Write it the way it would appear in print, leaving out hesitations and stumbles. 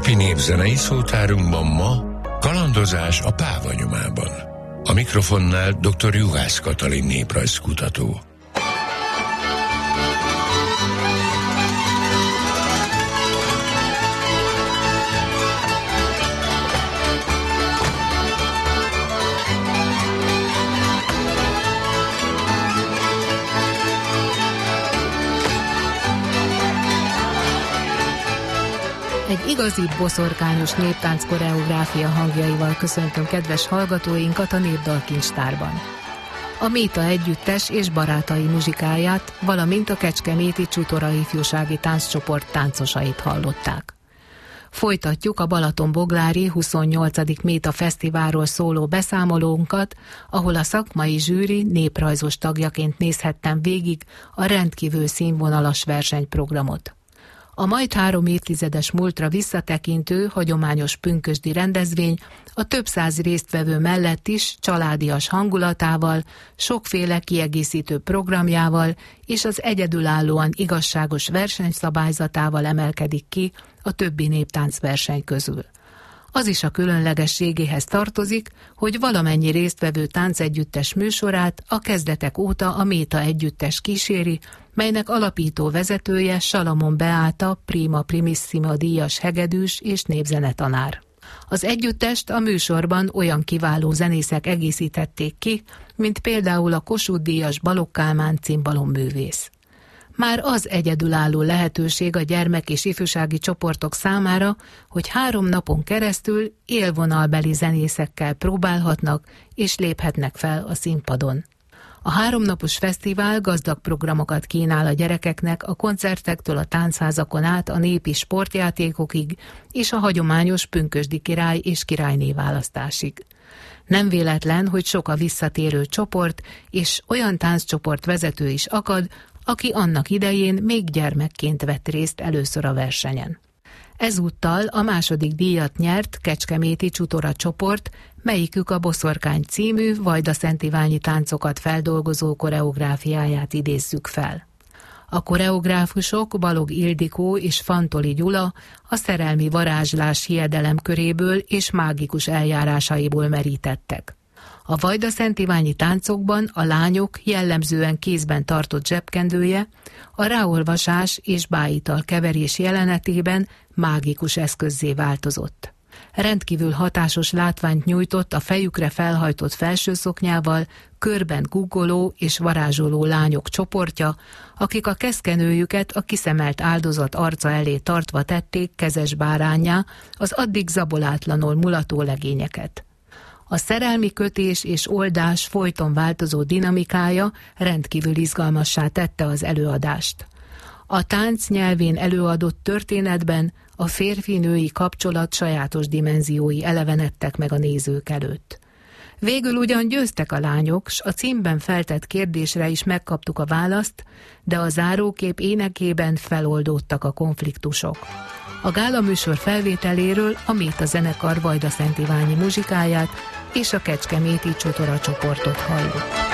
napi népzenei szótárunkban ma kalandozás a Páva nyomában. A mikrofonnál dr. Juhász Katalin néprajzkutató. Egy igazi boszorkányos néptánc koreográfia hangjaival köszöntöm kedves hallgatóinkat a Népdalkincstárban. A Méta együttes és barátai muzsikáját, valamint a kecskeméti Csutora ifjúsági tánccsoport táncosait hallották. Folytatjuk a Balatonboglári 28. Méta Fesztiválról szóló beszámolónkat, ahol a szakmai zsűri néprajzos tagjaként nézhettem végig a rendkívül színvonalas versenyprogramot. A majd 3 évtizedes múltra visszatekintő, hagyományos pünkösdi rendezvény a több száz résztvevő mellett is családias hangulatával, sokféle kiegészítő programjával és az egyedülállóan igazságos versenyszabályzatával emelkedik ki a többi néptáncverseny közül. Az is a különlegességéhez tartozik, hogy valamennyi résztvevő táncegyüttes műsorát a kezdetek óta a Méta együttes kíséri, melynek alapító vezetője Salamon Beáta, prima primissima díjas hegedűs és népzenetanár. Az együttest a műsorban olyan kiváló zenészek egészítették ki, mint például a Kossuth-díjas Balogh Kálmán cimbalom-művész. Már az egyedülálló lehetőség a gyermek- és ifjúsági csoportok számára, hogy 3 napon keresztül élvonalbeli zenészekkel próbálhatnak és léphetnek fel a színpadon. A 3 napos fesztivál gazdag programokat kínál a gyerekeknek a koncertektől a táncházakon át a népi sportjátékokig és a hagyományos pünkösdi király és királyné választásig. Nem véletlen, hogy sok a visszatérő csoport, és olyan tánccsoport vezető is akad, aki annak idején még gyermekként vett részt először a versenyen. Ezúttal a második díjat nyert kecskeméti Csutora csoport, melyikük a Boszorkány című vajdaszántiványi táncokat feldolgozó koreográfiáját idézzük fel. A koreográfusok Balog Ildikó és Fantoli Gyula a szerelmi varázslás hiedelem köréből és mágikus eljárásaiból merítettek. A vajdaszántiványi táncokban a lányok jellemzően kézben tartott zsebkendője a ráolvasás és bájital keverés jelenetében mágikus eszközzé változott. Rendkívül hatásos látványt nyújtott a fejükre felhajtott felsőszoknyával körben guggoló és varázsoló lányok csoportja, akik a keszkenőjüket a kiszemelt áldozat arca elé tartva tették kezes báránnyá az addig zabolátlanul mulató legényeket. A szerelmi kötés és oldás folyton változó dinamikája rendkívül izgalmassá tette az előadást. A tánc nyelvén előadott történetben a férfi-női kapcsolat sajátos dimenziói elevenedtek meg a nézők előtt. Végül ugyan győztek a lányok, s a címben feltett kérdésre is megkaptuk a választ, de a zárókép énekében feloldódtak a konfliktusok. A gálaműsor felvételéről a Méta zenekar vajdaszántiványi muzsikáját és a kecskeméti Csutora csoportot halljuk.